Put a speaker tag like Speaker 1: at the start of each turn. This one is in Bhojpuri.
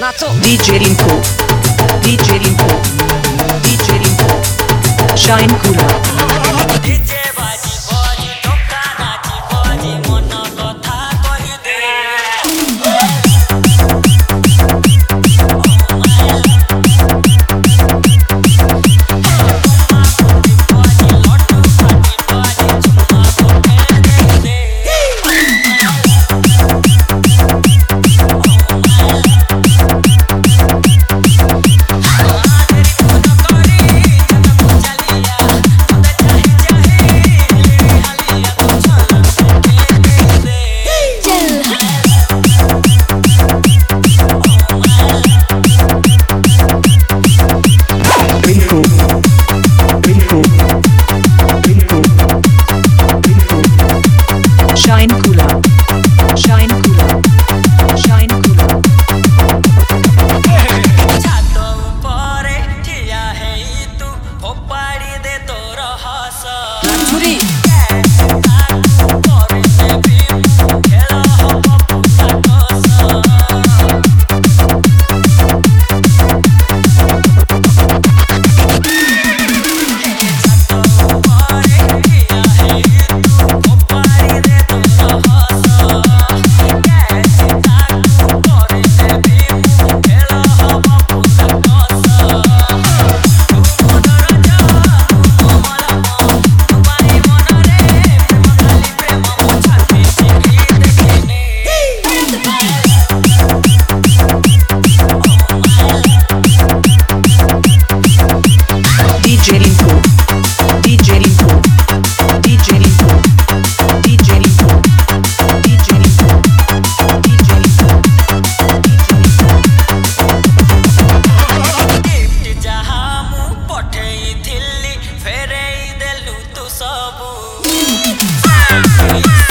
Speaker 1: DJ Rinko, DJ Rinko, DJ Rinko, Shine Cooler. Shine Cooler, Shine Cooler, Shine Cooler.
Speaker 2: छातो उपरे ठिया हेई तू फोपाड़ी दे तोर हस
Speaker 1: Naturi. DJ Rinko, DJ Rinko, DJ Rinko, DJ Rinko, DJ Rinko, DJ Rinko,
Speaker 2: gift जहाँ मु पठेई थिली फेरेई देलु तू सबू